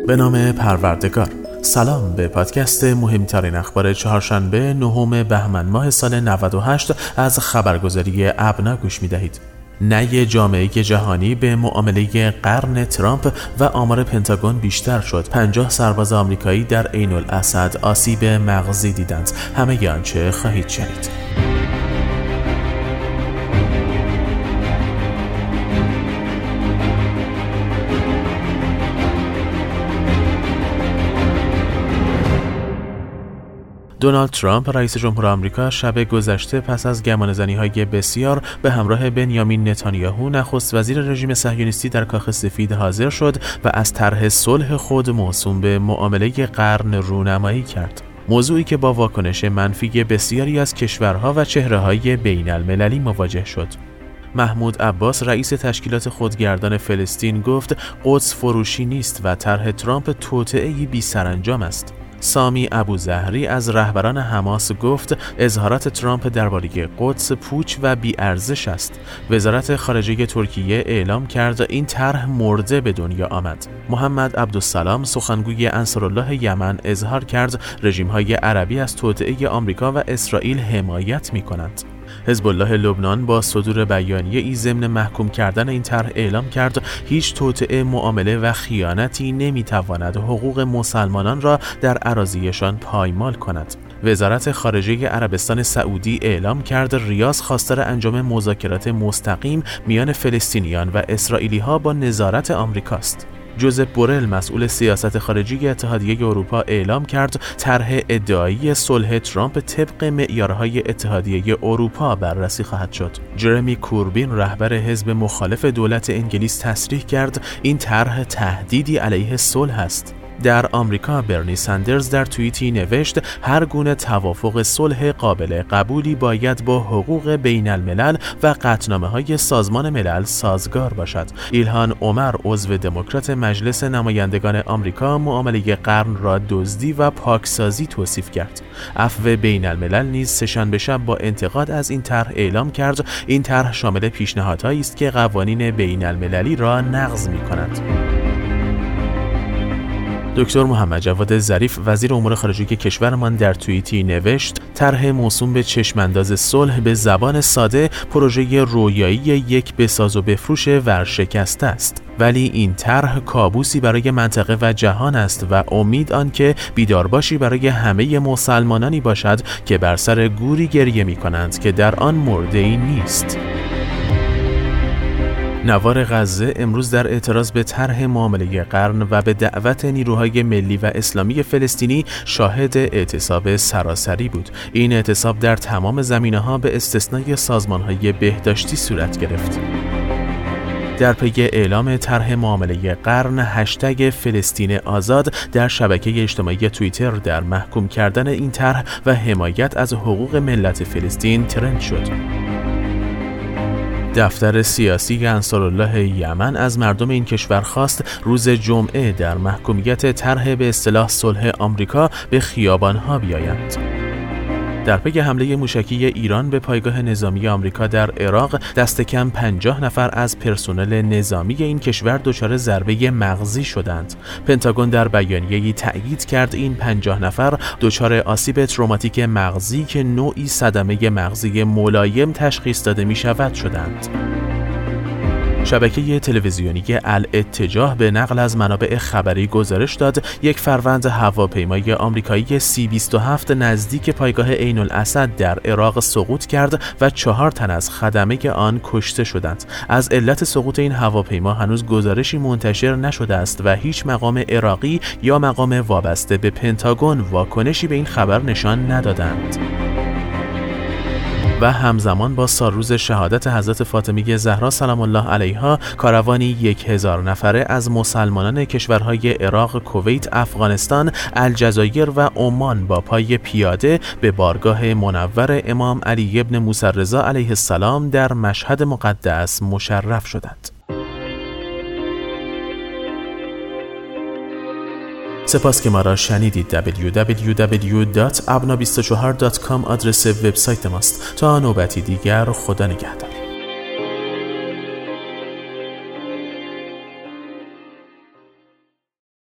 به نام پروردگار. سلام به پادکست مهمترین اخبار چهارشنبه 9 بهمن ماه سال 98 از خبرگزاری ابنا گوش می‌دهید. نی جامعه جهانی به معامله قرن ترامپ و آمار پنتاگون بیشتر شد. 50 سرباز آمریکایی در عین الاسد آسیب مغزی دیدند. همه آنچه خواهید شنید. دونالد ترامپ رئیس جمهور آمریکا شب گذشته پس از گمانه‌زنی‌های بسیار به همراه بنیامین نتانیاهو نخست وزیر رژیم صهیونیستی در کاخ سفید حاضر شد و از طرح صلح خود موسوم به معامله قرن رونمایی کرد. موضوعی که با واکنش منفی بسیاری از کشورها و چهره‌های بین‌المللی مواجه شد. محمود عباس رئیس تشکیلات خودگردان فلسطین گفت قدس فروشی نیست و طرح ترامپ توطئه‌ای بی‌سرانجام است. سامی ابوزهری از رهبران حماس گفت اظهارات ترامپ درباره قدس پوچ و بی‌ارزش است. وزارت خارجه ترکیه اعلام کرد این طرح مرده به دنیا آمد. محمد عبدالسلام سخنگوی انصارالله یمن اظهار کرد رژیم‌های عربی از توطئه آمریکا و اسرائیل حمایت می‌کنند. حزب الله لبنان با صدور بیانیه‌ای ضمن محکوم کردن این طرح اعلام کرد هیچ توطئه، معامله و خیانتی نمیتواند حقوق مسلمانان را در اراضیشان پایمال کند. وزارت خارجه عربستان سعودی اعلام کرد ریاض خواستار انجام مذاکرات مستقیم میان فلسطینیان و اسرائیلی‌ها با نظارت آمریکاست. جوزپ بورل مسئول سیاست خارجی اتحادیه اروپا اعلام کرد طرح ادعایی صلح ترامپ طبق معیارهای اتحادیه اروپا بررسی خواهد شد. جرمی کوربین رهبر حزب مخالف دولت انگلیس تصریح کرد این طرح تهدیدی علیه صلح است. در آمریکا برنی سندرز در توییتی نوشت هر گونه توافق صلح قابل قبولی باید با حقوق بین الملل و قطعنامه‌های سازمان ملل سازگار باشد. ایلهان عمر عضو دموکرات مجلس نمایندگان آمریکا معامله قرن را دزدی و پاکسازی توصیف کرد. عفو بین الملل نیز سه‌شنبه شب با انتقاد از این طرح اعلام کرد این طرح شامل پیشنهادهایی است که قوانین بین المللی را نقض می‌کند. دکتر محمد جواد ظریف وزیر امور خارجه کشورمان در توییتی نوشت طرح موسوم به چشمانداز صلح به زبان ساده پروژه رویایی یک بساز و بفروش ورشکسته است، ولی این طرح کابوسی برای منطقه و جهان است و امید آن که بیدارباشی برای همه مسلمانانی باشد که بر سر گوری گریه می‌کنند که در آن مرده‌ای نیست. نوار غزه امروز در اعتراض به طرح معامله قرن و به دعوت نیروهای ملی و اسلامی فلسطینی شاهد اعتصاب سراسری بود. این اعتصاب در تمام زمینه‌ها به استثنای سازمان‌های بهداشتی صورت گرفت. در پی اعلام طرح معامله قرن هشتگ فلسطین آزاد در شبکه اجتماعی توییتر در محکوم کردن این طرح و حمایت از حقوق ملت فلسطین ترند شد. دفتر سیاسی انصارالله یمن از مردم این کشور خواست روز جمعه در محکومیت طرح به اصطلاح صلح آمریکا به خیابان‌ها بیایند. در پی حمله موشکی ایران به پایگاه نظامی آمریکا در عراق دست کم 50 نفر از پرسنل نظامی این کشور دچار ضربه مغزی شدند. پنتاگون در بیانیه‌ای تأکید کرد این 50 نفر دچار آسیب تروماتیک مغزی که نوعی صدمه مغزی ملایم تشخیص داده می‌شود شدند. شبکه تلویزیونی الاتجاه به نقل از منابع خبری گزارش داد یک فروند هواپیمای آمریکایی C-27 نزدیک پایگاه عین الاسد در عراق سقوط کرد و 4 تن از خدمه آن کشته شدند. از علت سقوط این هواپیما هنوز گزارشی منتشر نشده است و هیچ مقام عراقی یا مقام وابسته به پنتاگون واکنشی به این خبر نشان ندادند. و همزمان با سالروز شهادت حضرت فاطمه زهرا سلام الله علیها کاروانی 1000 نفره از مسلمانان کشورهای عراق، کویت، افغانستان، الجزایر و عمان با پای پیاده به بارگاه منور امام علی ابن موسی رضا علیه السلام در مشهد مقدس مشرف شدند. سپاس که ما را شنیدید. www.abna24.com آدرس وبسایت ماست. تا نوبتی دیگر خدا نگهدار.